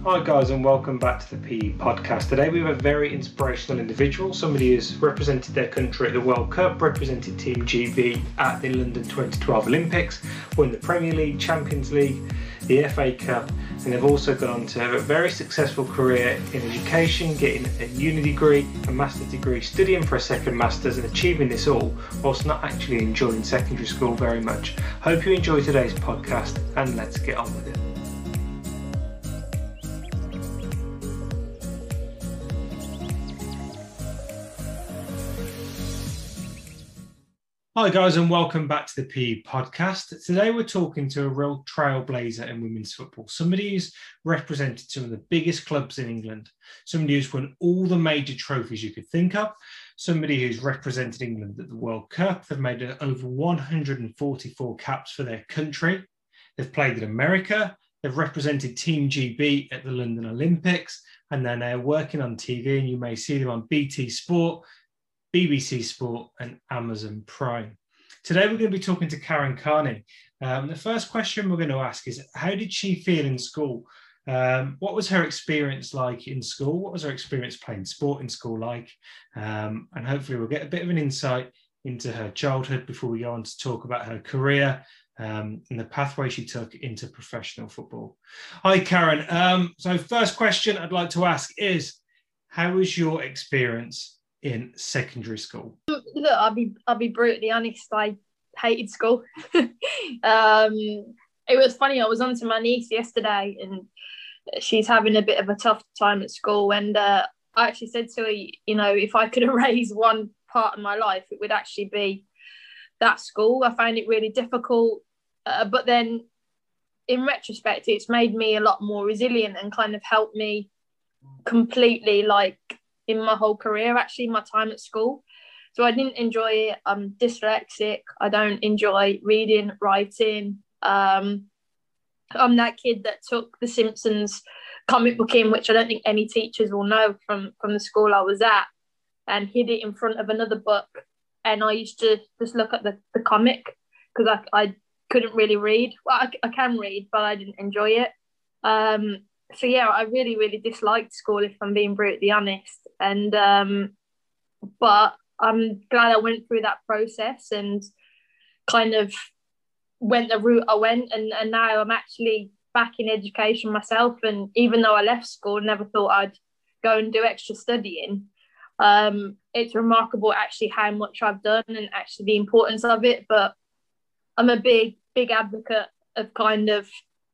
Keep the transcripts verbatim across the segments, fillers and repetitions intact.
Hi guys, and welcome back to the P E podcast. Today we have a very inspirational individual, somebody who's represented their country at the World Cup, represented Team G B at the London twenty twelve Olympics, won the Premier League, Champions League, the F A Cup, and they've also gone on to have a very successful career in education, getting a uni degree, a master's degree, studying for a second master's and achieving this all whilst not actually enjoying secondary school very much. Hope you enjoy today's podcast and let's get on with it. Hi guys, and welcome back to the P E podcast. Today we're talking to a real trailblazer in women's football, somebody who's represented some of the biggest clubs in England, somebody who's won all the major trophies you could think of, somebody who's represented England at the World Cup. They've made over one hundred forty-four caps for their country. They've played in America. They've represented Team G B at the London Olympics, and then they're working on T V, and you may see them on B T Sport, B B C Sport and Amazon Prime. Today we're going to be talking to Karen Carney. Um, the first question we're going to ask is, how did she feel in school? Um, what was her experience like in school? What was her experience playing sport in school like? Um, and hopefully we'll get a bit of an insight into her childhood before we go on to talk about her career um, and the pathway she took into professional football. Hi, Karen. Um, so first question I'd like to ask is, how was your experience in secondary school? Look, I'll be I'll be brutally honest. I hated school. um, it was funny. I was on to my niece yesterday, and she's having a bit of a tough time at school. And uh, I actually said to her, you know, if I could erase one part of my life, it would actually be that school. I found it really difficult, uh, but then in retrospect, it's made me a lot more resilient and kind of helped me completely, like, in my whole career, actually, my time at school. So I didn't enjoy it. I'm dyslexic. I don't enjoy reading, writing. Um, I'm that kid that took the Simpsons comic book in, which I don't think any teachers will know from, from the school I was at, and hid it in front of another book. And I used to just look at the, the comic because I, I couldn't really read. Well, I, I can read, but I didn't enjoy it. Um, so, yeah, I really, really disliked school, if I'm being brutally honest. And um, but I'm glad I went through that process and kind of went the route I went, and, and now I'm actually back in education myself. And even though I left school, never thought I'd go and do extra studying. Um, it's remarkable actually how much I've done and actually the importance of it. But I'm a big, big advocate of kind of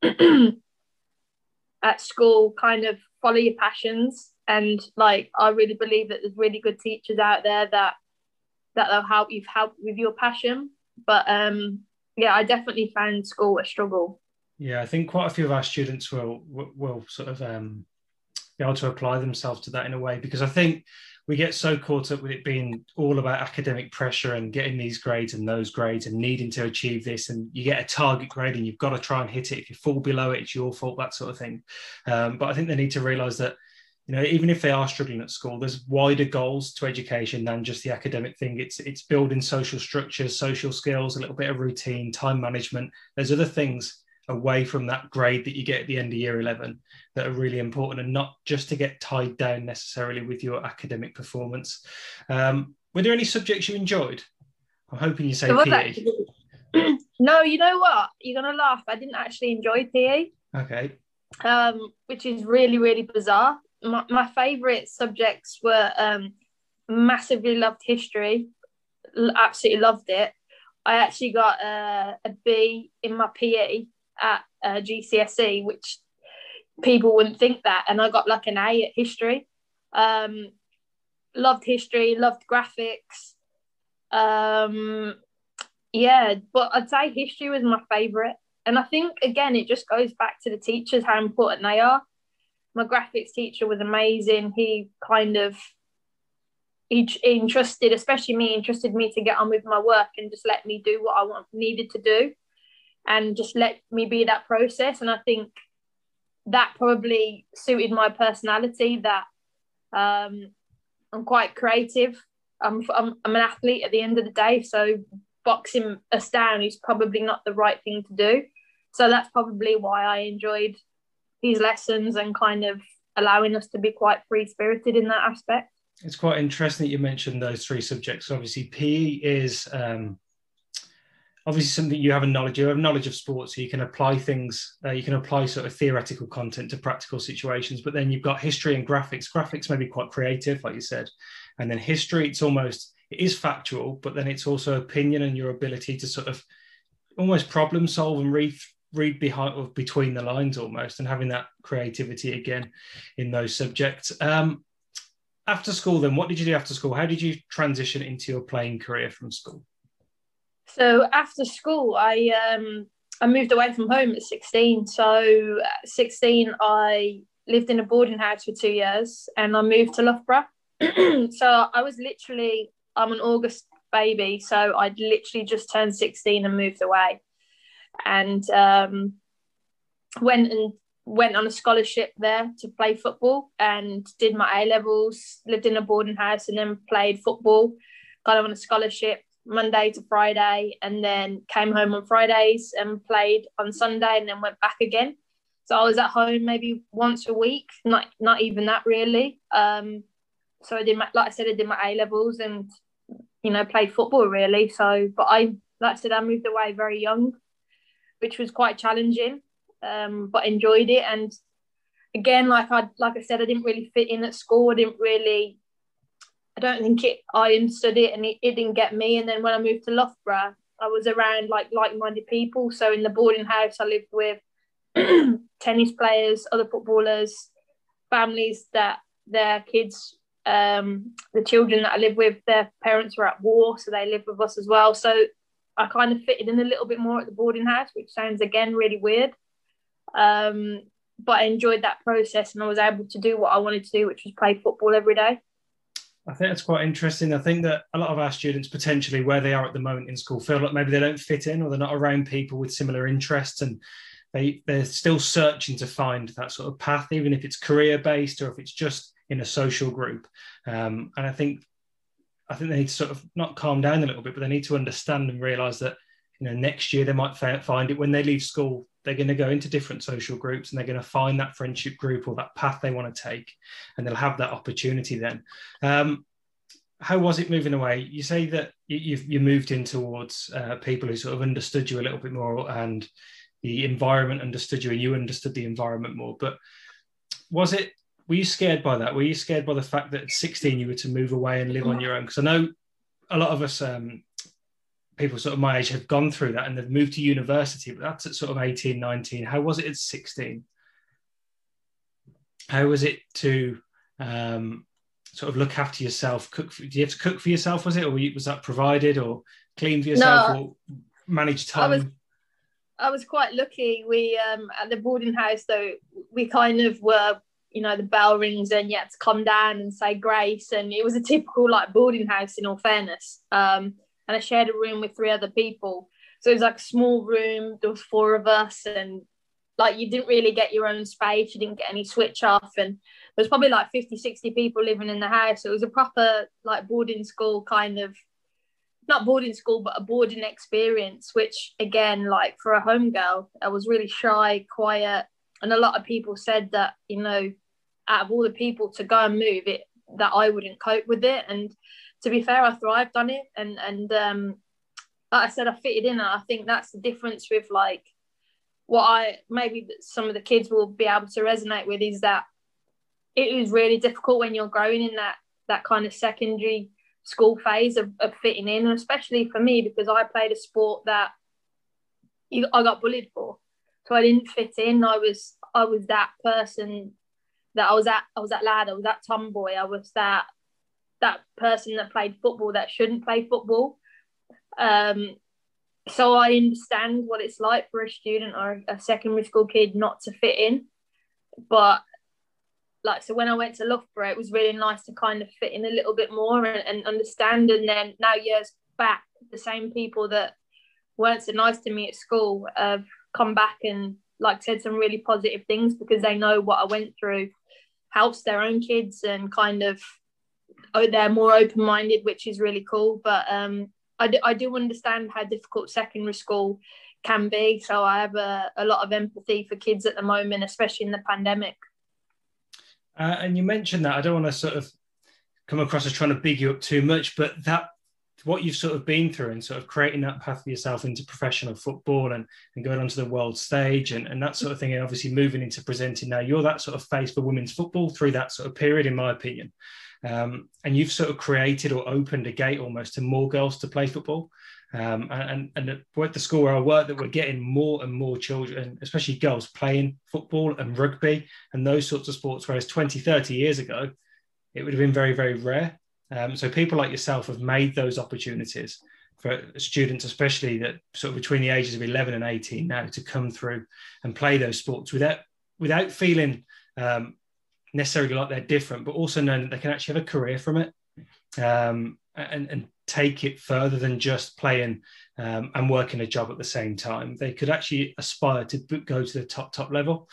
at school, kind of follow your passions. And like, I really believe that there's really good teachers out there that that will help you help with your passion. But um, yeah, I definitely found school a struggle. Yeah, I think quite a few of our students will will sort of um, be able to apply themselves to that in a way, because I think we get so caught up with it being all about academic pressure and getting these grades and those grades and needing to achieve this, and you get a target grade and you've got to try and hit it. If you fall below it, it's your fault, that sort of thing. Um, but I think they need to realise that, you know, even if they are struggling at school, there's wider goals to education than just the academic thing. It's it's building social structures, social skills, a little bit of routine, time management. There's other things away from that grade that you get at the end of year eleven that are really important, and not just to get tied down necessarily with your academic performance. Um, were there any subjects you enjoyed? I'm hoping you say P E. No, you know what? You're going to laugh. I didn't actually enjoy P E. Okay. Um, which is really, really bizarre. My, my favourite subjects were um, massively loved history, absolutely loved it. I actually got a, a B in my P E at uh, G C S E, which people wouldn't think that, and I got like an A at history. Um, loved history, loved graphics. Um, yeah, but I'd say history was my favourite. And I think, again, it just goes back to the teachers, how important they are. My graphics teacher was amazing. He kind of, he, he entrusted, especially me, entrusted me to get on with my work and just let me do what I want, needed to do, and just let me be that process. And I think that probably suited my personality, that um, I'm quite creative. I'm, I'm, I'm an athlete at the end of the day, so boxing us down is probably not the right thing to do. So that's probably why I enjoyed these lessons and kind of allowing us to be quite free-spirited in that aspect. It's quite interesting that you mentioned those three subjects. Obviously, P E is um, obviously something you have a knowledge, you have knowledge of sports, so you can apply things, uh, you can apply sort of theoretical content to practical situations. But then you've got history and graphics. Graphics may be quite creative, like you said. And then history, it's almost, it is factual, but then it's also opinion and your ability to sort of almost problem solve and read read behind or between the lines almost, and having that creativity again in those subjects. Um, after school then, what did you do after school? How did you transition into your playing career from school? So after school, I um, I moved away from home at sixteen. So at sixteen, I lived in a boarding house for two years and I moved to Loughborough. So I was literally, I'm an August baby, so I'd literally just turned sixteen and moved away. And um, went and went on a scholarship there to play football and did my A levels, lived in a boarding house and then played football, got on a scholarship Monday to Friday, and then came home on Fridays and played on Sunday and then went back again. So I was at home maybe once a week, not not even that really. Um, so I did my, like I said, I did my A levels and, you know, played football really. So, but I, like I said, I moved away very young, which was quite challenging, um, but enjoyed it. And again, like I like I said, I didn't really fit in at school. I didn't really, I don't think it, I understood it and it, it didn't get me. And then when I moved to Loughborough, I was around like like-minded people. So in the boarding house, I lived with tennis players, other footballers, families that their kids, um, the children that I live with, their parents were at war, so they lived with us as well. So I kind of fitted in a little bit more at the boarding house, which sounds again really weird. Um, but I enjoyed that process and I was able to do what I wanted to do, which was play football every day. I think that's quite interesting. I think that a lot of our students potentially where they are at the moment in school feel like maybe they don't fit in or they're not around people with similar interests, and they, they're still searching to find that sort of path, even if it's career-based or if it's just in a social group. Um, and I think I think they need to sort of not calm down a little bit, but they need to understand and realise that, you know, next year they might find it when they leave school, they're going to go into different social groups and they're going to find that friendship group or that path they want to take, and they'll have that opportunity then. Um, how was it moving away? You say that you, you've, you moved in towards uh, people who sort of understood you a little bit more and the environment understood you and you understood the environment more. But was it, were you scared by that? Were you scared by the fact that at sixteen you were to move away and live on your own? Because I know a lot of us, um, people sort of my age, have gone through that and they've moved to university, but that's at sort of eighteen, nineteen. How was it at sixteen? How was it to um, sort of look after yourself? Cook for, do you have to cook for yourself, was it? Or was that provided, or clean for yourself, No, or manage time? I was, I was quite lucky. We, um, at the boarding house though, we kind of were, you know, the bell rings and you had to come down and say grace. And it was a typical like boarding house in all fairness. Um, and I shared a room with three other people. So it was like a small room, there was four of us, and like you didn't really get your own space, you didn't get any switch off, and there was probably like fifty, sixty people living in the house. So it was a proper like boarding school kind of, not boarding school, but a boarding experience, which again, like for a home girl, I was really shy, quiet. And a lot of people said that, you know, out of all the people to go and move it, that I wouldn't cope with it. And to be fair, I thrived on it. And, and um, like I said, I fitted in. And I think that's the difference with like what I, maybe some of the kids will be able to resonate with, is that it is really difficult when you're growing in that, that kind of secondary school phase of, of fitting in. And especially for me, because I played a sport that you, I got bullied for. So I didn't fit in. I was, I was that person that I was that, I was that lad, I was that tomboy, I was that, that person that played football that shouldn't play football. Um, so I understand what it's like for a student or a secondary school kid not to fit in. But like, so when I went to Loughborough, it was really nice to kind of fit in a little bit more and, and understand. And then now years back, the same people that weren't so nice to me at school have come back and like said some really positive things, because they know what I went through helps their own kids and kind of, oh, they're more open-minded, which is really cool. But um, I, do, I do understand how difficult secondary school can be. So I have a, a lot of empathy for kids at the moment, especially in the pandemic. Uh, and you mentioned that, I don't want to sort of come across as trying to big you up too much, but that what you've sort of been through and sort of creating that path for yourself into professional football and, and going onto the world stage and, and that sort of thing, and obviously moving into presenting now, you're that sort of face for women's football through that sort of period, in my opinion. Um, and you've sort of created or opened a gate almost to more girls to play football. Um, and, and at the school where I work, that we're getting more and more children, especially girls, playing football and rugby and those sorts of sports, whereas twenty, thirty years ago, it would have been very, very rare. Um, so people like yourself have made those opportunities for students, especially that sort of between the ages of eleven and eighteen now, to come through and play those sports without without feeling um, necessarily like they're different, but also knowing that they can actually have a career from it um, and, and take it further than just playing um, and working a job at the same time. They could actually aspire to go to the top, top level.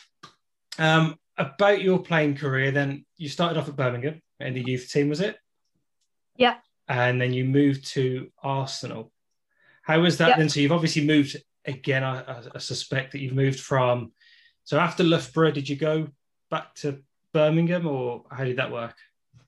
Um, about your playing career, then you started off at Birmingham in the youth team, was it? Yeah. And then you moved to Arsenal. How was that yeah. then? So you've obviously moved again. I, I suspect that you've moved from, so after Loughborough, did you go back to Birmingham or how did that work?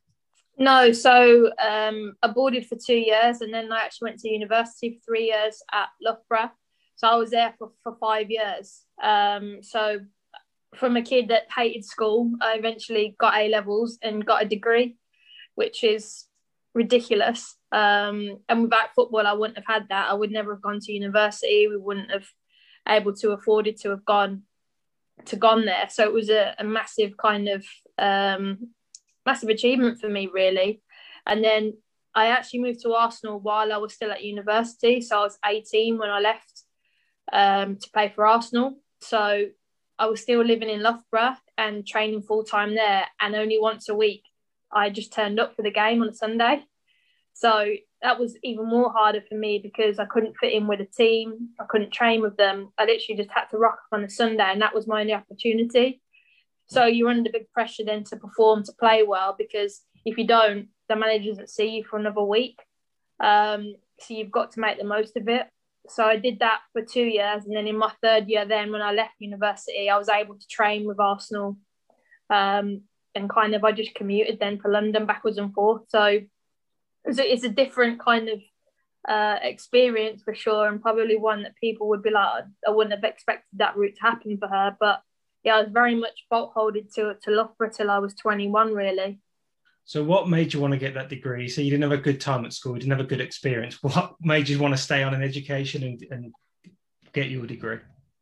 No, so um, I boarded for two years and then I actually went to university for three years at Loughborough. So I was there for, for five years. Um, so from a kid that hated school, I eventually got A levels and got a degree, which is ridiculous. Um, and without football, I wouldn't have had that. I would never have gone to university. We wouldn't have able to afford it to have gone to gone there. So it was a, a massive kind of um, massive achievement for me, really. And then I actually moved to Arsenal while I was still at university. So I was eighteen when I left um, to play for Arsenal. So I was still living in Loughborough and training full time there. And only once a week, I just turned up for the game on a Sunday. So that was even more harder for me because I couldn't fit in with a team. I couldn't train with them. I literally just had to rock up on a Sunday, and that was my only opportunity. So you're under big pressure then to perform, to play well, because if you don't, the manager doesn't see you for another week. Um, so you've got to make the most of it. So I did that for two years. And then in my third year then, when I left university, I was able to train with Arsenal. Um, and kind of I just commuted then to London backwards and forth. So it's a, it's a different kind of uh, experience for sure, and probably one that people would be like, I wouldn't have expected that route to happen for her. But yeah, I was very much bolt-holded to, to Loughborough till I was twenty-one, really. So what made you want to get that degree? So you didn't have a good time at school, you didn't have a good experience. What made you want to stay on in education and, and get your degree?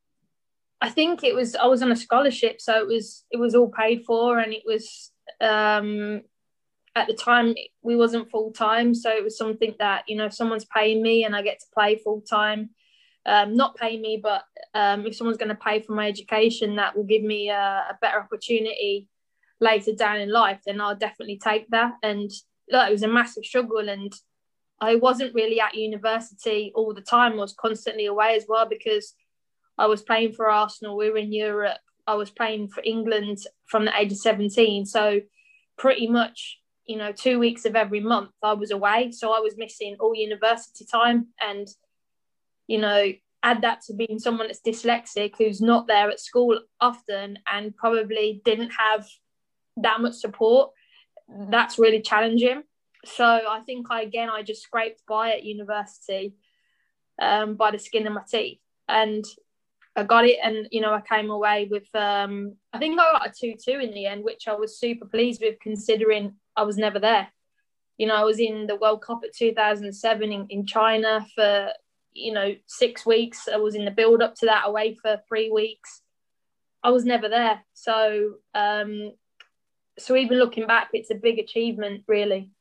I think it was, I was on a scholarship, so it was it was all paid for, and it was, um, at the time, we wasn't full-time, so it was something that, you know, if someone's paying me and I get to play full-time, um, not pay me, but um, if someone's going to pay for my education, that will give me a, a better opportunity later down in life, then I'll definitely take that. And look, it was a massive struggle, and I wasn't really at university all the time. I was constantly away as well because I was playing for Arsenal. We were in Europe. I was playing for England from the age of seventeen. So pretty much, you know, two weeks of every month I was away. So I was missing all university time. And, you know, add that to being someone that's dyslexic, who's not there at school often and probably didn't have that much support, that's really challenging. So I think I, again, I just scraped by at university um, by the skin of my teeth. And I got it, and, you know, I came away with, um, I think I got a two two in the end, which I was super pleased with considering I was never there. You know, I was in the World Cup at two thousand seven in, in China for, you know, six weeks. I was in the build up to that, away for three weeks. I was never there. So, um, so even looking back, it's a big achievement, really.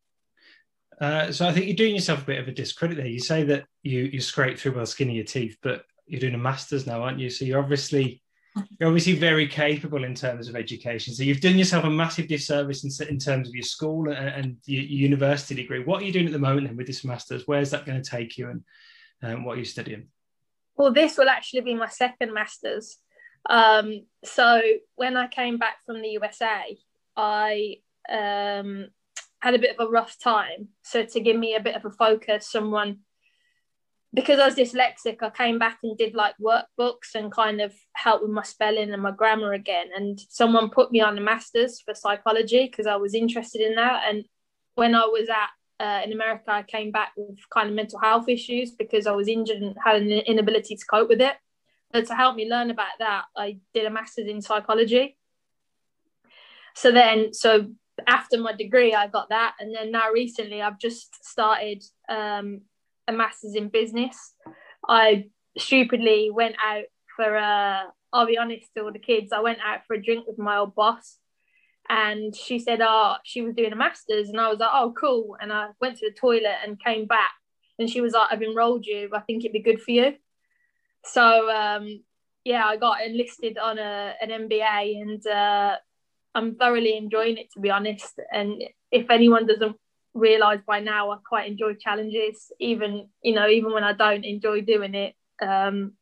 Uh, so I think you're doing yourself a bit of a discredit there. You say that you you scraped through by the skin of your teeth, but you're doing a master's now, aren't you? So you're obviously you're obviously very capable in terms of education. So you've done yourself a massive disservice in, in terms of your school and, and your, your university degree. What are you doing at the moment then with this master's? Where's that going to take you, and um, what are you studying? Well, this will actually be my second master's. Um, so when I came back from the U S A, I um, had a bit of a rough time. So to give me a bit of a focus, someone because I was dyslexic, I came back and did like workbooks and kind of helped with my spelling and my grammar again. And someone put me on a master's for psychology because I was interested in that. And when I was at uh, in America, I came back with kind of mental health issues because I was injured and had an inability to cope with it. But to help me learn about that, I did a master's in psychology. So then, so after my degree, I got that. And then now recently, I've just started um, a master's in business. I stupidly went out for, uh, I'll be honest to all the kids, I went out for a drink with my old boss. And she said, oh, she was doing a master's. And I was like, oh, cool. And I went to the toilet and came back. And she was like, I've enrolled you. I think it'd be good for you. So, um, yeah, I got enlisted on a, an M B A, and uh, I'm thoroughly enjoying it, to be honest. And if anyone doesn't realise by now, I quite enjoy challenges, even, you know, even when I don't enjoy doing it. Um,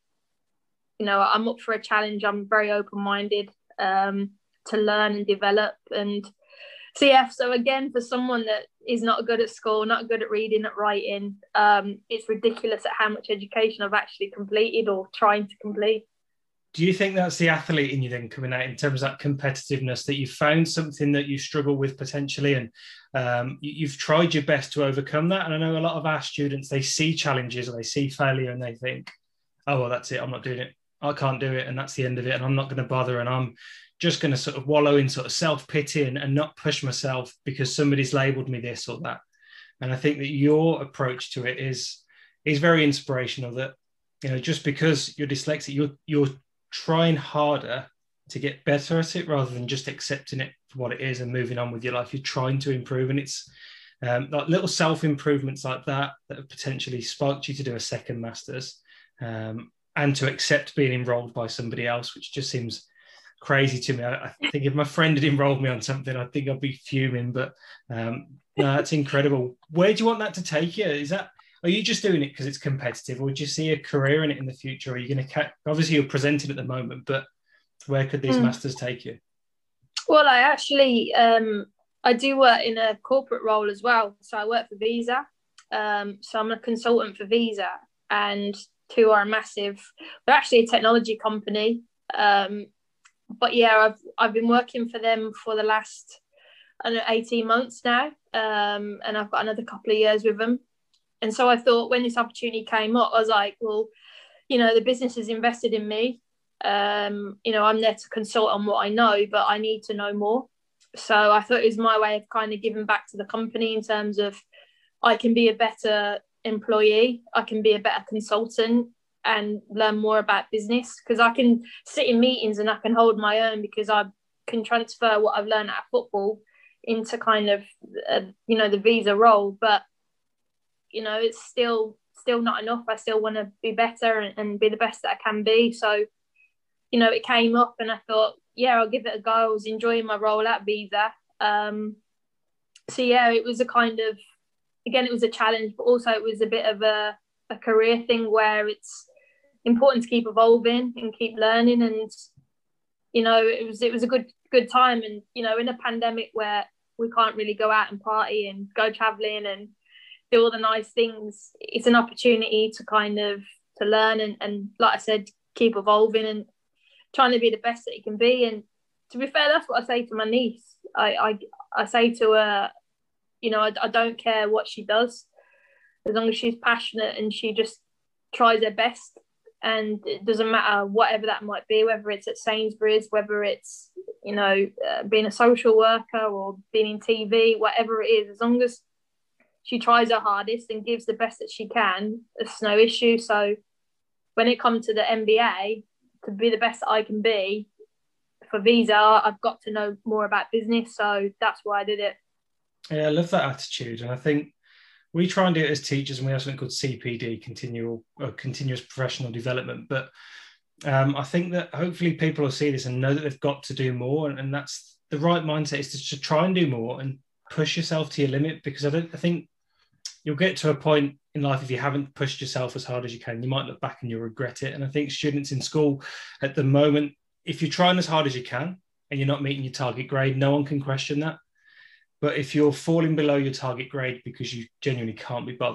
you know, I'm up for a challenge. I'm very open-minded um, to learn and develop. And so, yeah, so again, for someone that is not good at school, not good at reading, at writing, um, it's ridiculous at how much education I've actually completed or trying to complete. Do you think that's the athlete in you then coming out in terms of that competitiveness, that you found something that you struggle with potentially, and um, you, you've tried your best to overcome that? And I know a lot of our students, they see challenges or they see failure and they think, oh, well, that's it. I'm not doing it. I can't do it. And that's the end of it. And I'm not going to bother. And I'm just going to sort of wallow in sort of self-pity and, and not push myself because somebody's labelled me this or that. And I think that your approach to it is is very inspirational, that, you know, just because you're dyslexic, you're you're trying harder to get better at it rather than just accepting it for what it is and moving on with your life. You're trying to improve, and it's um, like little self-improvements like that that have potentially sparked you to do a second master's um, and to accept being enrolled by somebody else, which just seems crazy to me. I, I think if my friend had enrolled me on something, I think I'd be fuming, but um, no, that's incredible. Where do you want that to take you? Is that, are you just doing it because it's competitive, or do you see a career in it in the future? Are you going to, obviously you're presenting at the moment, but where could these mm. masters take you? Well, I actually, um, I do work in a corporate role as well. So I work for Visa. Um, so I'm a consultant for Visa, and who are a massive, they're actually a technology company. Um, but yeah, I've I've been working for them for the last, I don't know, eighteen months now. Um, and I've got another couple of years with them. And so I thought when this opportunity came up, I was like, well, you know, the business has invested in me. Um, you know, I'm there to consult on what I know, but I need to know more. So I thought it was my way of kind of giving back to the company in terms of I can be a better employee, I can be a better consultant and learn more about business, because I can sit in meetings and I can hold my own because I can transfer what I've learned at football into kind of, uh, you know, the Visa role. But, you know, it's still still not enough. I still want to be better and, and be the best that I can be. So, you know, it came up and I thought, yeah, I'll give it a go. I was enjoying my role at Visa. Um, so, yeah, it was a kind of, again, it was a challenge, but also it was a bit of a, a career thing where it's important to keep evolving and keep learning. And, you know, it was it was a good good time. And, you know, in a pandemic where we can't really go out and party and go traveling and do all the nice things, it's an opportunity to kind of to learn and, and like I said, keep evolving and trying to be the best that you can be. And to be fair, that's what I say to my niece. I I, I say to her, you know, I, I don't care what she does, as long as she's passionate and she just tries her best. And it doesn't matter whatever that might be, whether it's at Sainsbury's, whether it's, you know, uh, being a social worker or being in T V, whatever it is, as long as she tries her hardest and gives the best that she can, it's no issue. So when it comes to the M B A, to be the best that I can be for Visa, I've got to know more about business. So that's why I did it. Yeah, I love that attitude. And I think we try and do it as teachers, and we have something called C P D, continual uh, continuous professional development. But um, I think that hopefully people will see this and know that they've got to do more. And, and that's the right mindset, is to, to try and do more and push yourself to your limit, because I don't I think you'll get to a point in life, if you haven't pushed yourself as hard as you can, you might look back and you'll regret it. And I think students in school at the moment, if you're trying as hard as you can and you're not meeting your target grade, no one can question that. But if you're falling below your target grade because you genuinely can't be bothered,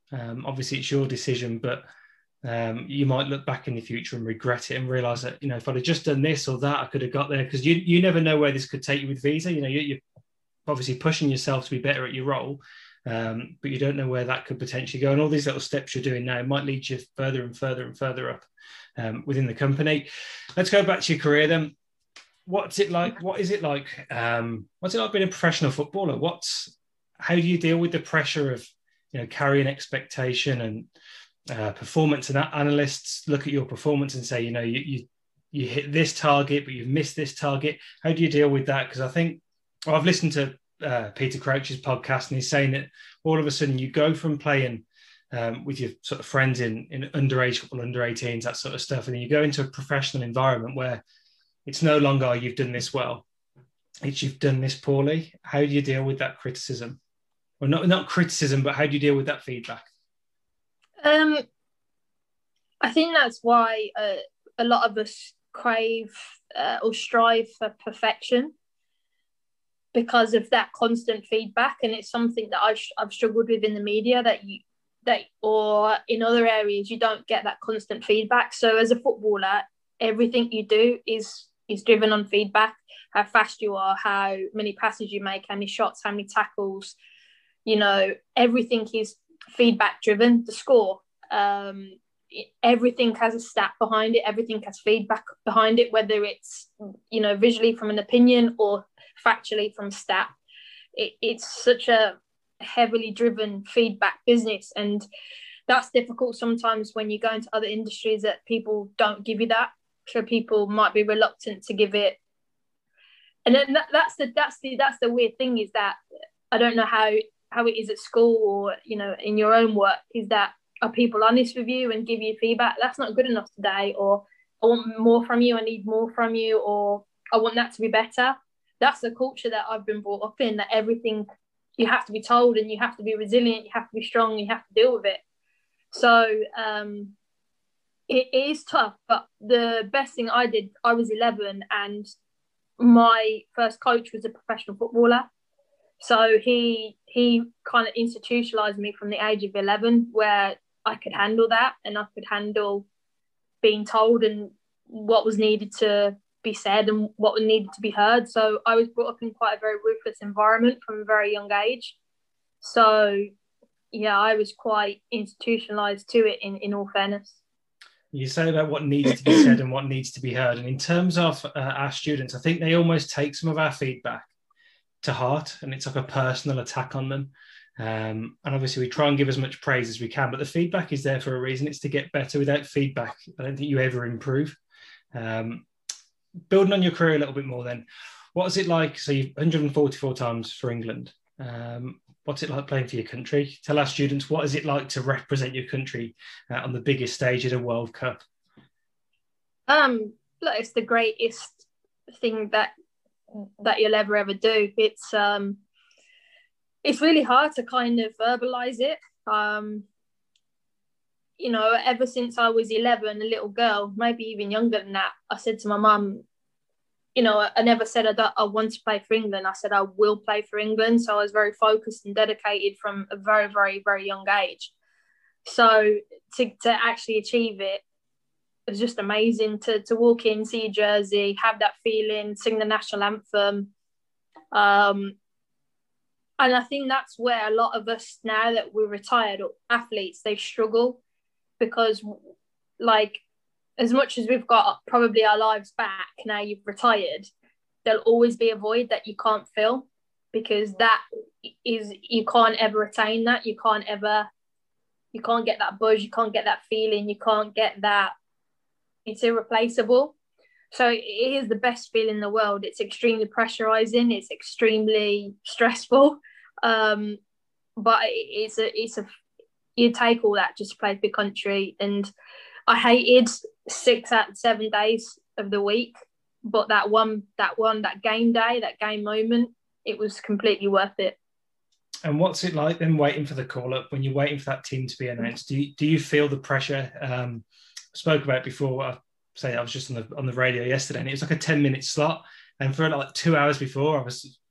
Um, obviously, it's your decision, but um, you might look back in the future and regret it and realise that, you know, if I'd have just done this or that, I could have got there, because you you never know where this could take you with visa. You know, you, you're obviously pushing yourself to be better at your role, um, but you don't know where that could potentially go. And all these little steps you're doing now might lead you further and further and further up um, within the company. Let's go back to your career then. What's it like? What is it like? Um, what's it like being a professional footballer? What's how do you deal with the pressure of, you know, carrying expectation and uh, performance? And analysts look at your performance and say, you know, you you you hit this target, but you've missed this target. How do you deal with that? Because I think, well, I've listened to uh, Peter Crouch's podcast, and he's saying that all of a sudden you go from playing um, with your sort of friends in in underage football, under eighteens, that sort of stuff, and then you go into a professional environment where it's no longer, oh, you've done this well. It's you've done this poorly. How do you deal with that criticism? Or not, not criticism, but how do you deal with that feedback? Um, I think that's why uh, a lot of us crave uh, or strive for perfection, because of that constant feedback. And it's something that I've, I've struggled with in the media, that you, that, or in other areas, you don't get that constant feedback. So as a footballer, everything you do is is driven on feedback. How fast you are, how many passes you make, how many shots, how many tackles. You know, everything is feedback driven. The score, um, everything has a stat behind it. Everything has feedback behind it, whether it's, you know, visually from an opinion or factually from stat. It, it's such a heavily driven feedback business, and that's difficult sometimes when you go into other industries that people don't give you that. So people might be reluctant to give it, and then that, that's the that's the that's the weird thing, is that I don't know how how it is at school or, you know, in your own work, is that are people honest with you and give you feedback? That's not good enough today, or I want more from you, I need more from you, or I want that to be better. That's the culture that I've been brought up in, that everything you have to be told, and you have to be resilient, you have to be strong, you have to deal with it. So um it is tough, but the best thing I did, I was eleven, and my first coach was a professional footballer. So he he kind of institutionalized me from the age of eleven, where I could handle that, and I could handle being told and what was needed to be said and what needed to be heard. So I was brought up in quite a very ruthless environment from a very young age. So yeah, I was quite institutionalized to it, in, in all fairness. You say about what needs to be said and what needs to be heard. And in terms of uh, our students, I think they almost take some of our feedback to heart, and it's like a personal attack on them. Um, and obviously we try and give as much praise as we can, but the feedback is there for a reason. It's to get better. Without feedback, I don't think you ever improve. Um, building on your career a little bit more then, what is it like? So you've one hundred forty-four times for England. Um, what's it like playing for your country? Tell our students, what is it like to represent your country uh, on the biggest stage at a World Cup? Um, look, it's the greatest thing that that you'll ever ever do. It's um, it's really hard to kind of verbalize it. Um, you know, ever since I was eleven, a little girl, maybe even younger than that, I said to my mum, you know, I never said I, don't, I want to play for England. I said I will play for England. So I was very focused and dedicated from a very, very, very young age. So to, to actually achieve it, it was just amazing to, to walk in, see a jersey, have that feeling, sing the national anthem. Um, and I think that's where a lot of us now that we're retired athletes, they struggle, because like, as much as we've got probably our lives back now you've retired, there'll always be a void that you can't fill, because that is, you can't ever attain that. You can't ever, you can't get that buzz, you can't get that feeling, you can't get that. It's irreplaceable. So it is the best feeling in the world. It's extremely pressurizing. It's extremely stressful. Um, but it's a, it's a, you take all that just to play for your country. And I hated six out of seven days of the week, but that one, that one, that game day, that game moment, it was completely worth it. And what's it like then waiting for the call up when you're waiting for that team to be announced? Do you, do you feel the pressure? Um, I spoke about before. I say I was just on the on the radio yesterday, and it was like a ten minute slot. And for like two hours before, I was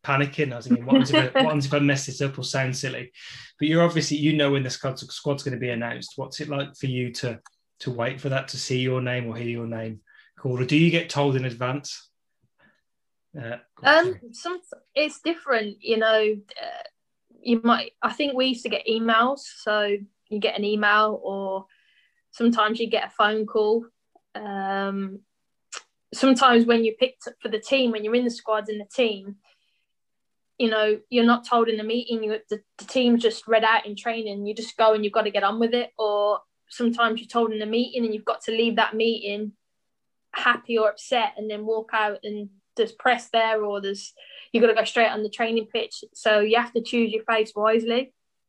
panicking. I was thinking, what happens if I, what happens if I mess this up or sound silly? But you're obviously, you know, when the squad, squad's going to be announced. What's it like for you to to wait for that, to see your name or hear your name called? Or do you get told in advance? Uh, um, some it's different, you know. Uh, you might. I think we used to get emails, so you get an email, or sometimes you get a phone call. Um, sometimes when you're picked for the team, when you're in the squads in the team, you know, you're not told in the meeting. You, the, the team's just read out in training. You just go and you've got to get on with it. Or sometimes you're told in a meeting and you've got to leave that meeting happy or upset, and then walk out and there's press there, or there's you've got to go straight on the training pitch. So you have to choose your face wisely.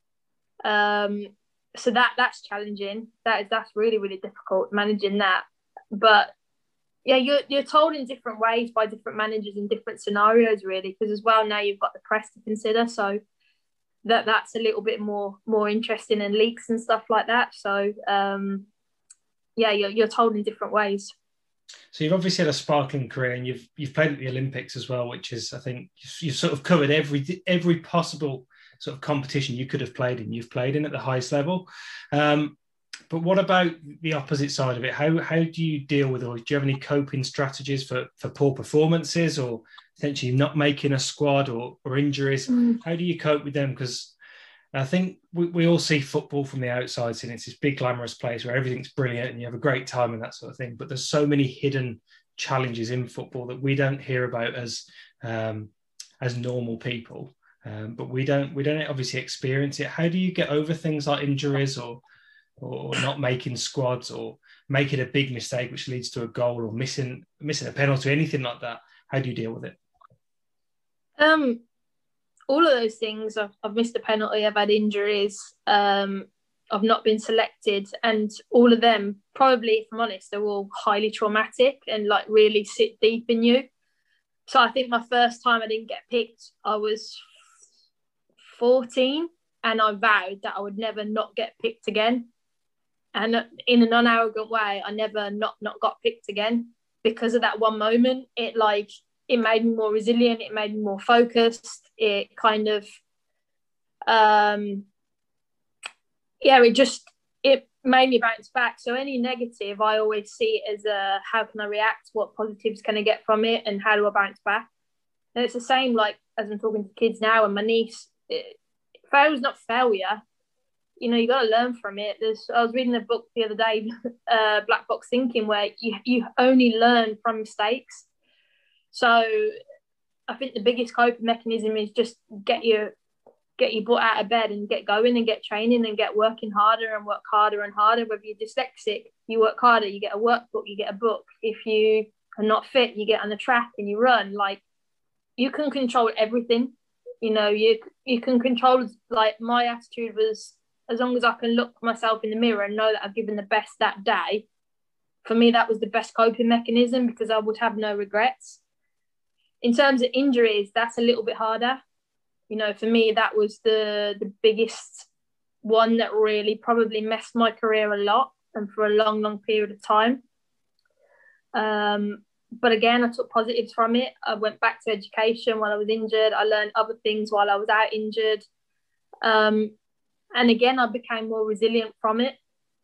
Um, so that that's challenging. That is that's really really difficult managing that. But yeah, you're you're told in different ways by different managers in different scenarios, really, because as well now you've got the press to consider. So that that's a little bit more more interesting, and leaks and stuff like that. So um, yeah, you're you're told in different ways. So you've obviously had a sparkling career, and you've you've played at the Olympics as well, which is, I think, you've sort of covered every every possible sort of competition you could have played in. You've played in at the highest level. Um, but what about the opposite side of it? How how do you deal with, or do you have any coping strategies for for poor performances, or potentially not making a squad, or or injuries? Mm. How do you cope with them? Because I think we, we all see football from the outside, and it's this big glamorous place where everything's brilliant and you have a great time and that sort of thing. But there's so many hidden challenges in football that we don't hear about as um, as normal people. Um, but we don't we don't obviously experience it. How do you get over things like injuries, or or not making squads, or making a big mistake which leads to a goal, or missing missing a penalty, anything like that? How do you deal with it? Um. All of those things. I've, I've missed a penalty, I've had injuries, um, I've not been selected, and all of them, probably, if I'm honest, they're all highly traumatic and like really sit deep in you. So I think my first time I didn't get picked, I was fourteen, and I vowed that I would never not get picked again. And in a non-arrogant way, I never not, not got picked again because of that one moment. It like, it made me more resilient. It made me more focused. It kind of, um, yeah, it just, it made me bounce back. So any negative, I always see it as a, how can I react? What positives can I get from it? And how do I bounce back? And it's the same, like, as I'm talking to kids now, and my niece, it, failure is not failure. You know, you got to learn from it. There's, I was reading a book the other day, uh, Black Box Thinking, where you, you only learn from mistakes. So I think the biggest coping mechanism is just get your get your butt out of bed and get going and get training and get working harder and work harder and harder. Whether you're dyslexic, you work harder, you get a workbook, you get a book. If you are not fit, you get on the track and you run. Like, you can control everything. You know, you you can control, like, my attitude was, as long as I can look myself in the mirror and know that I've given the best that day, for me, that was the best coping mechanism, because I would have no regrets. In terms of injuries, that's a little bit harder. You know, for me, that was the the biggest one that really probably messed my career a lot, and for a long, long period of time. Um, but again, I took positives from it. I went back to education while I was injured. I learned other things while I was out injured. Um, and again, I became more resilient from it.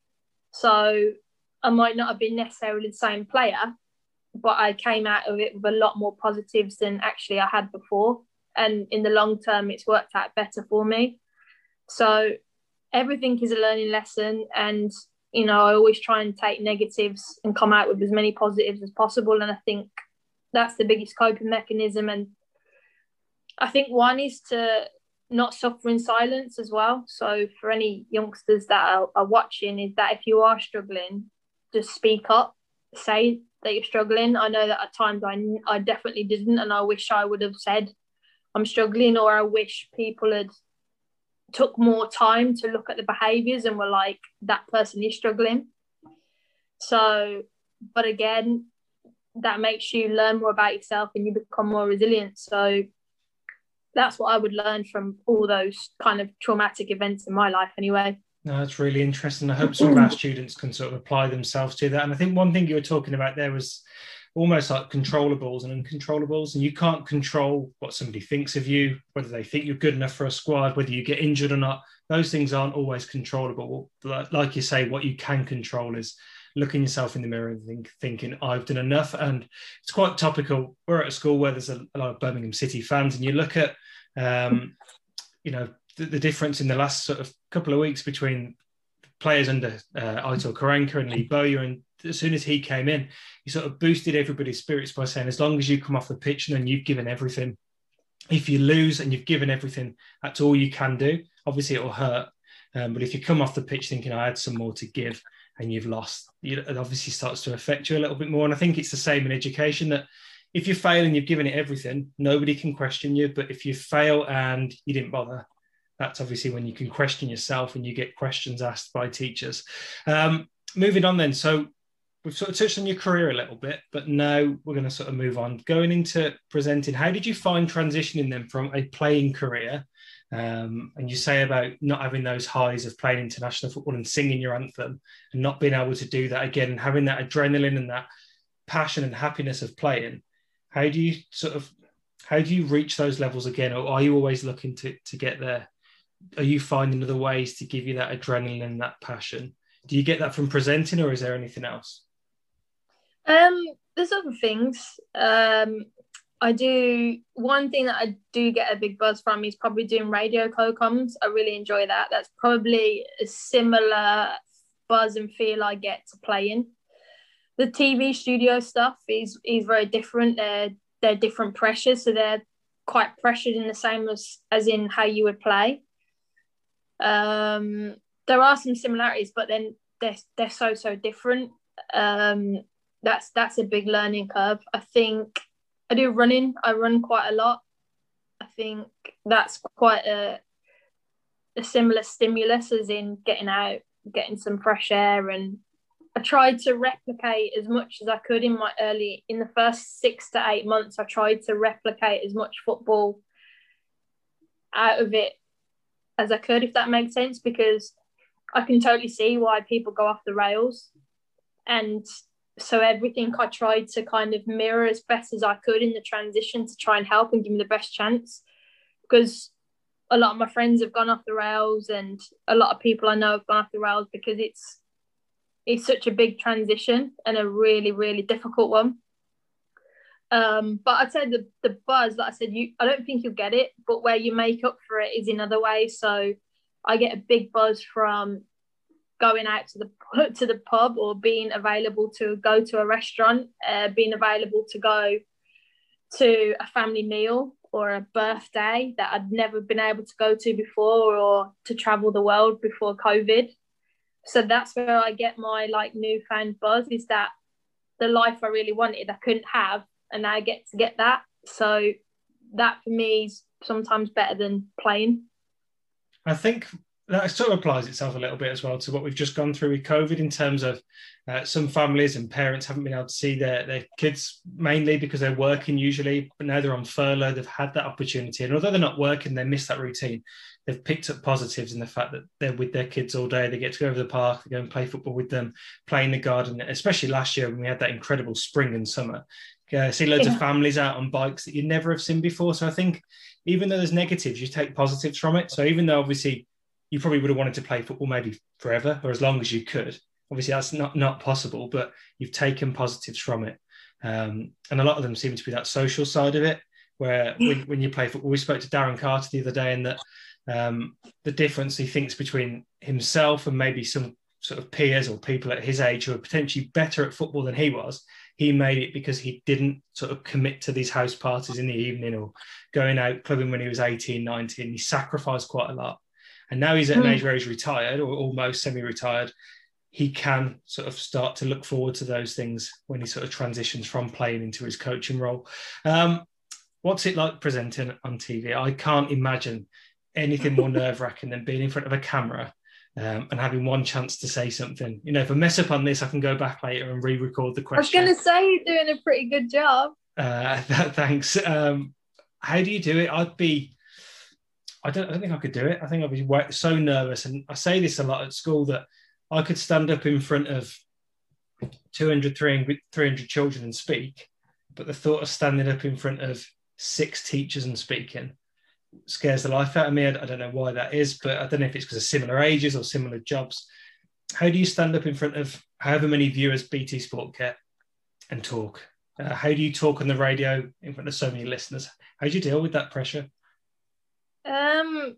So I might not have been necessarily the same player, but I came out of it with a lot more positives than actually I had before. And in the long term, it's worked out better for me. So everything is a learning lesson. And, you know, I always try and take negatives and come out with as many positives as possible. And I think that's the biggest coping mechanism. And I think one is to not suffer in silence as well. So for any youngsters that are, are watching, is that if you are struggling, just speak up, say that you're struggling. I know that at times I, I definitely didn't, and I wish I would have said I'm struggling, or I wish people had took more time to look at the behaviours and were like, that person is struggling. So, but again, that makes you learn more about yourself and you become more resilient. So that's what I would learn from all those kind of traumatic events in my life anyway. No, that's really interesting. I hope some of our students can sort of apply themselves to that. And I think one thing you were talking about there was almost like controllables and uncontrollables, and you can't control what somebody thinks of you, whether they think you're good enough for a squad, whether you get injured or not. Those things aren't always controllable. Like you say, what you can control is looking yourself in the mirror and think, thinking, I've done enough. And it's quite topical. We're at a school where there's a, a lot of Birmingham City fans, and you look at, um, you know, the, the difference in the last sort of couple of weeks between players under uh, Aitor Karanka and Lee Bowyer, and as soon as he came in, he sort of boosted everybody's spirits by saying, as long as you come off the pitch and then you've given everything, if you lose and you've given everything, that's all you can do. Obviously, it will hurt. Um, but if you come off the pitch thinking, I had some more to give, and you've lost, it obviously starts to affect you a little bit more. And I think it's the same in education, that if you fail and you've given it everything, nobody can question you. But if you fail and you didn't bother, that's obviously when you can question yourself and you get questions asked by teachers. Um, moving on then. So we've sort of touched on your career a little bit, but now we're going to sort of move on. Going into presenting, how did you find transitioning then from a playing career? Um, and you say about not having those highs of playing international football and singing your anthem and not being able to do that again, and having that adrenaline and that passion and happiness of playing. How do you sort of, how do you reach those levels again? Or are you always looking to, to get there? Are you finding other ways to give you that adrenaline and that passion? Do you get that from presenting, or is there anything else? Um, there's other things. Um, I do, one thing that I do get a big buzz from is probably doing radio co-coms. I really enjoy that. That's probably a similar buzz and feel I get to playing. The T V studio stuff is is very different. They're, they're different pressures, so they're quite pressured in the same as, as in how you would play. Um, there are some similarities, but then they're, they're so, so different. Um, that's that's a big learning curve. I think I do running. I run quite a lot. I think that's quite a, a similar stimulus as in getting out, getting some fresh air. And I tried to replicate as much as I could in my early, in the first six to eight months, I tried to replicate as much football out of it as I could, if that makes sense, because I can totally see why people go off the rails. And so everything I tried to kind of mirror as best as I could in the transition to try and help and give me the best chance, because a lot of my friends have gone off the rails and a lot of people I know have gone off the rails because it's it's such a big transition and a really, really difficult one. Um, but I'd say the, the buzz, like I said, you I don't think you'll get it, but where you make up for it is in other ways. So I get a big buzz from going out to the to the pub, or being available to go to a restaurant, uh, being available to go to a family meal or a birthday that I'd never been able to go to before, or to travel the world before COVID. So that's where I get my like newfound buzz, is that the life I really wanted I couldn't have, and now I get to get that. So that for me is sometimes better than playing. I think that sort of applies itself a little bit as well to what we've just gone through with COVID, in terms of uh, some families and parents haven't been able to see their, their kids, mainly because they're working usually, but now they're on furlough, they've had that opportunity. And although they're not working, they miss that routine. They've picked up positives in the fact that they're with their kids all day. They get to go over the park, they go and play football with them, play in the garden, especially last year when we had that incredible spring and summer. Uh, see loads yeah. of families out on bikes that you never have seen before. So I think even though there's negatives, you take positives from it. So even though obviously you probably would have wanted to play football maybe forever or as long as you could, obviously that's not, not possible, but you've taken positives from it. Um, and a lot of them seem to be that social side of it, where when, when you play football, we spoke to Darren Carter the other day, and that um, the difference he thinks between himself and maybe some sort of peers or people at his age who are potentially better at football than he was, he made it because he didn't sort of commit to these house parties in the evening or going out clubbing when he was eighteen, nineteen. He sacrificed quite a lot. And now he's at an age where he's retired, or almost semi-retired. He can sort of start to look forward to those things when he sort of transitions from playing into his coaching role. Um, what's it like presenting on T V? I can't imagine anything more nerve-wracking than being in front of a camera um, and having one chance to say something. You know, if I mess up on this, I can go back later and re-record the question. I was going to say you're doing a pretty good job. Uh, thanks. Um, how do you do it? I'd be... I don't, I don't think I could do it. I think I'd be so nervous. And I say this a lot at school, that I could stand up in front of two hundred, three hundred, three hundred children and speak, but the thought of standing up in front of six teachers and speaking scares the life out of me. I, I don't know why that is, but I don't know if it's because of similar ages or similar jobs. How do you stand up in front of however many viewers B T Sport get and talk? Uh, how do you talk on the radio in front of so many listeners? How do you deal with that pressure? Um,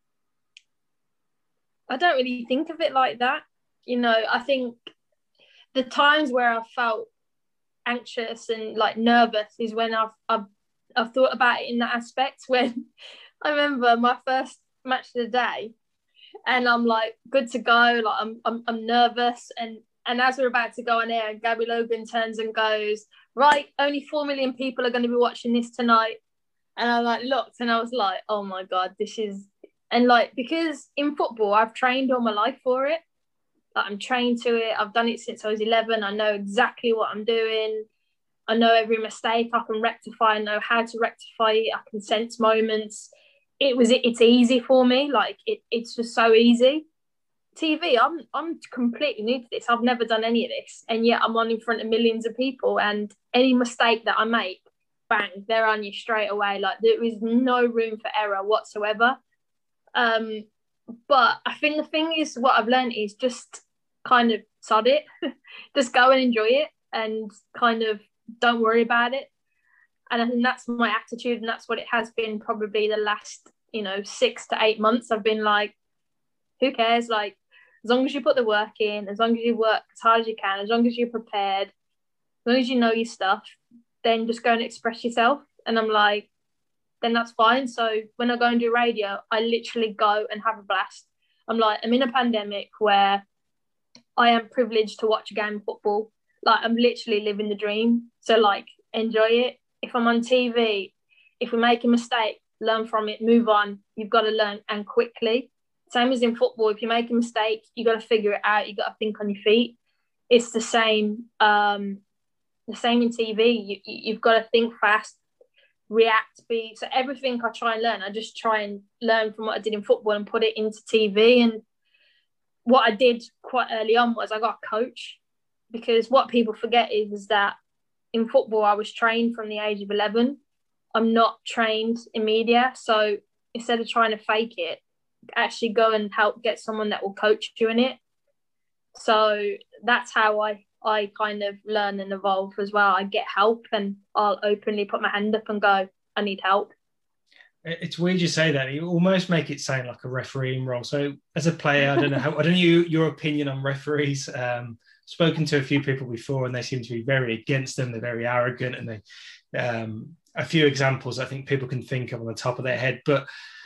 I don't really think of it like that. You know, I think the times where I've felt anxious and like nervous is when I've I've, I've thought about it in that aspect. When I remember my first match of the day, and I'm like good to go, like I'm I'm, I'm nervous, and and as we're about to go on air, Gabby Logan turns and goes, right, only four million people are going to be watching this tonight. And I like looked and I was like, oh my God, this is, and like, because in football, I've trained all my life for it. Like, I'm trained to it. I've done it since I was eleven. I know exactly what I'm doing. I know every mistake I can rectify. I know how to rectify it. I can sense moments. It was, it's easy for me. Like it, it's just so easy. T V, I'm I'm completely new to this. I've never done any of this, and yet I'm on in front of millions of people. And any mistake that I make, bang, they're on you straight away. Like there is no room for error whatsoever. Um, but I think the thing is, what I've learned is just kind of sod it, just go and enjoy it, and kind of don't worry about it. And I think that's my attitude, and that's what it has been probably the last, you know, six to eight months. I've been like, who cares? Like, as long as you put the work in, as long as you work as hard as you can, as long as you're prepared, as long as you know your stuff, then just go and express yourself. And I'm like, then that's fine. So when I go and do radio, I literally go and have a blast. I'm like, I'm in a pandemic where I am privileged to watch a game of football. Like, I'm literally living the dream. So, like, enjoy it. If I'm on T V, if we make a mistake, learn from it, move on. You've got to learn, and quickly. Same as in football, if you make a mistake, you got to figure it out. You got to think on your feet. It's the same. Um, the same in T V. You, you've got to think fast, react, be. So everything I try and learn, I just try and learn from what I did in football and put it into T V. And what I did quite early on was I got a coach, because what people forget is, is that in football I was trained from the age of eleven. I'm not trained in media, so instead of trying to fake it, actually go and help get someone that will coach you in it. So that's how I I kind of learn and evolve as well. I get help, and I'll openly put my hand up and go, I need help. It's weird you say that. You almost make it sound like a refereeing role. So as a player, I don't know how, I don't know you, your opinion on referees. Um, spoken to a few people before, and they seem to be very against them. They're very arrogant, and they um, a few examples I think people can think of on the top of their head. But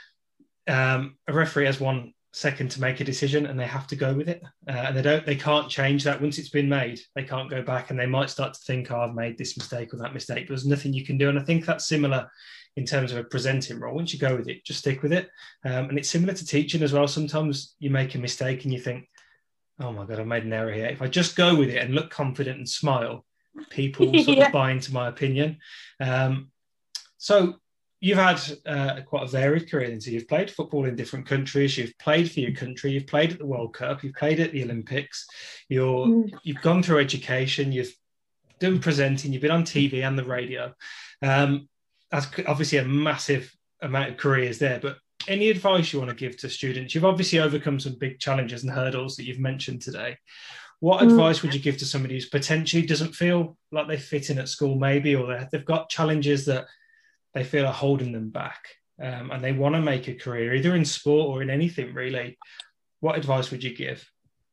um, a referee has one second to make a decision, and they have to go with it. Uh, and they don't, they can't change that once it's been made. They can't go back, and they might start to think, "Oh, I've made this mistake or that mistake." But there's nothing you can do, and I think that's similar in terms of a presenting role. Once you go with it, just stick with it. Um, and it's similar to teaching as well. Sometimes you make a mistake and you think, "Oh my God, I've made an error here." If I just go with it and look confident and smile, people sort yeah. of buy into my opinion. Um, so you've had uh, quite a varied career. So you've played football in different countries. You've played for your country. You've played at the World Cup. You've played at the Olympics. You're, mm. You've gone through education. You've done presenting. You've been on T V and the radio. Um, that's obviously a massive amount of careers there. But any advice you want to give to students? You've obviously overcome some big challenges and hurdles that you've mentioned today. What mm. advice would you give to somebody who's potentially doesn't feel like they fit in at school, maybe, or they've got challenges that they feel are holding them back, um, and they want to make a career either in sport or in anything really? What advice would you give?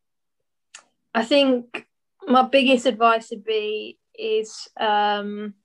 I think my biggest advice would be is um,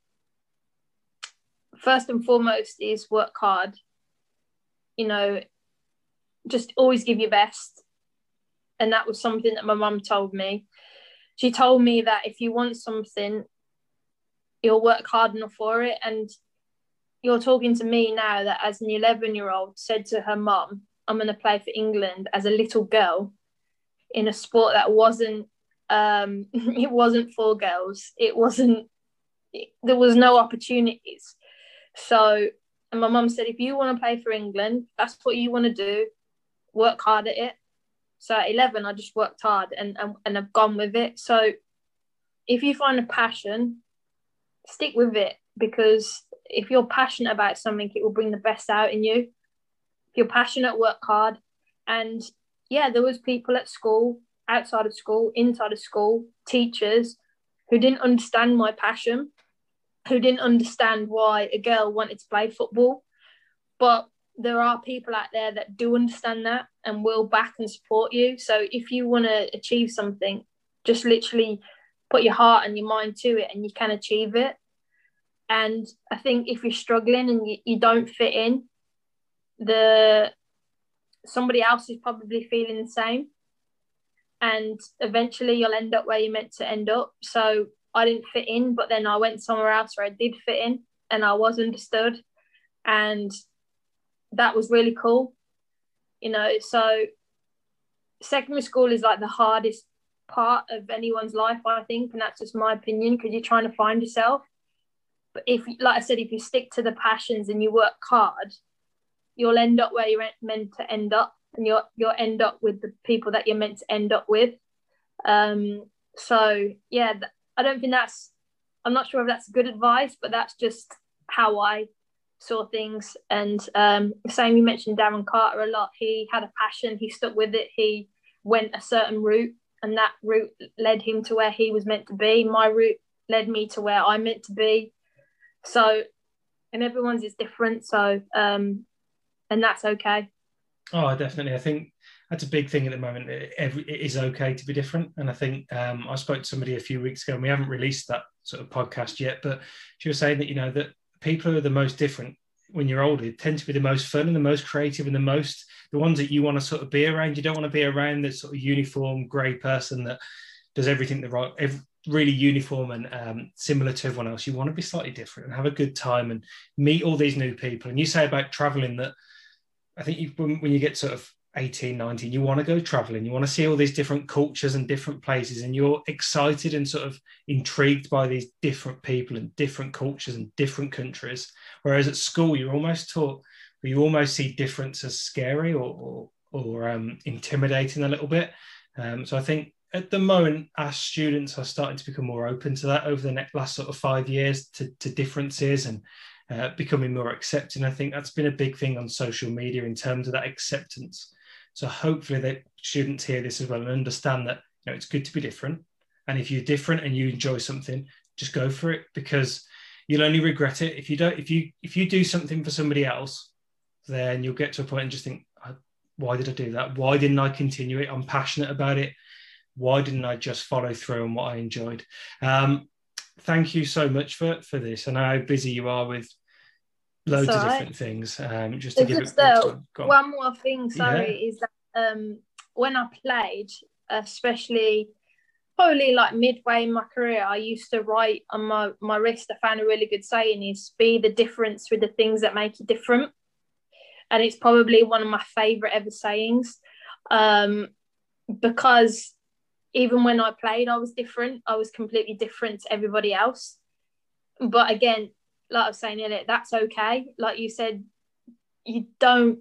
first and foremost is work hard. You know, just always give your best. And that was something that my mum told me. She told me that if you want something, you'll work hard enough for it. And you're talking to me now that as an eleven-year-old said to her mum, I'm going to play for England as a little girl in a sport that wasn't, um, it wasn't for girls. It wasn't, it, there was no opportunities. So, and my mum said, if you want to play for England, that's what you want to do, work hard at it. So at eleven, I just worked hard and, and, and I've gone with it. So if you find a passion, stick with it, because if you're passionate about something, it will bring the best out in you. If you're passionate, work hard. And yeah, there was people at school, outside of school, inside of school, teachers who didn't understand my passion, who didn't understand why a girl wanted to play football. But there are people out there that do understand that and will back and support you. So if you want to achieve something, just literally put your heart and your mind to it and you can achieve it. And I think if you're struggling and you, you don't fit in, the somebody else is probably feeling the same. And eventually you'll end up where you're meant to end up. So I didn't fit in, but then I went somewhere else where I did fit in and I was understood. And that was really cool. You know, so secondary school is like the hardest part of anyone's life, I think. And that's just my opinion, because you're trying to find yourself. But if, like I said, if you stick to the passions and you work hard, you'll end up where you're meant to end up, and you'll you'll end up with the people that you're meant to end up with. Um, so yeah, I don't think that's, I'm not sure if that's good advice, but that's just how I saw things. And um, same, you mentioned Darren Carter a lot. He had a passion, he stuck with it, he went a certain route, and that route led him to where he was meant to be. My route led me to where I'm meant to be. So, and everyone's is different. So, um, and that's okay. Oh, definitely. I think that's a big thing at the moment. It, every, it is okay to be different. And I think um, I spoke to somebody a few weeks ago, and we haven't released that sort of podcast yet, but she was saying that, you know, that people who are the most different when you're older tend to be the most fun and the most creative and the most, the ones that you want to sort of be around. You don't want to be around this sort of uniform grey person that does everything the right, every, really uniform and um, similar to everyone else. You want to be slightly different and have a good time and meet all these new people. And you say about traveling that, I think you, when, when you get sort of eighteen, nineteen, you want to go traveling. You want to see all these different cultures and different places, and you're excited and sort of intrigued by these different people and different cultures and different countries. Whereas at school, you're almost taught, or you almost see difference as scary or, or, or um, intimidating a little bit. Um, so I think at the moment, our students are starting to become more open to that over the next last sort of five years to, to differences and uh, becoming more accepting. I think that's been a big thing on social media in terms of that acceptance. So hopefully that students hear this as well and understand that, you know, it's good to be different. And if you're different and you enjoy something, just go for it, because you'll only regret it if you don't. If you if you do something for somebody else, then you'll get to a point and just think, why did I do that? Why didn't I continue it? I'm passionate about it. Why didn't I just follow through on what I enjoyed? Um, thank you so much for, for this. I know how busy you are with loads That's of all different right. things. Um, just to There's give just it uh, on. one more thing, sorry, Yeah. is that um, when I played, especially probably like midway in my career, I used to write on my, my wrist. I found a really good saying is, be the difference with the things that make you different. And it's probably one of my favourite ever sayings, um, because even when I played, I was different. I was completely different to everybody else. But again, like I was saying earlier, that's okay. Like you said, you don't,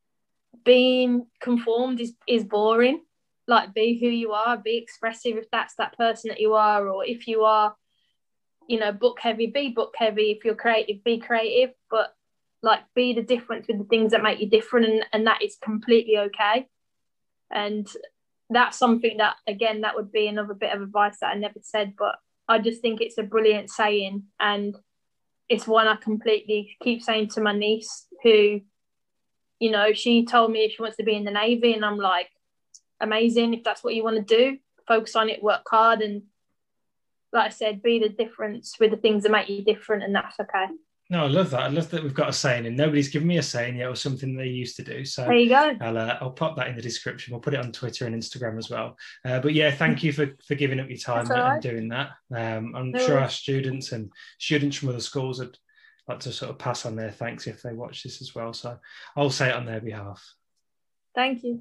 being conformed is, is boring. Like, be who you are, be expressive if that's that person that you are, or if you are, you know, book heavy, be book heavy. If you're creative, be creative. But like, be the difference with the things that make you different, and, and that is completely okay. And that's something that, again, that would be another bit of advice that I never said, but I just think it's a brilliant saying, and it's one I completely keep saying to my niece, who, you know, she told me if she wants to be in the Navy, and I'm like, amazing, if that's what you want to do, focus on it, work hard, and like I said, be the difference with the things that make you different, and that's okay. No, I love that. I love that we've got a saying, and nobody's given me a saying yet, or something they used to do. So there you go. I'll uh, I'll pop that in the description. We'll put it on Twitter and Instagram as well. Uh, but yeah, thank you for, for giving up your time and right. doing that. Um, I'm no sure worries. our students and students from other schools would like to sort of pass on their thanks if they watch this as well. So I'll say it on their behalf. Thank you.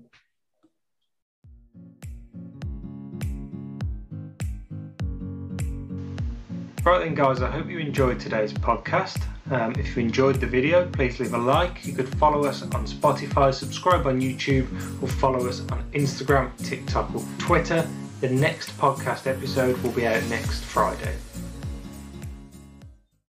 Right then, guys, I hope you enjoyed today's podcast. Um, if you enjoyed the video, please leave a like. You could follow us on Spotify, subscribe on YouTube, or follow us on Instagram, TikTok, or Twitter. The next podcast episode will be out next Friday.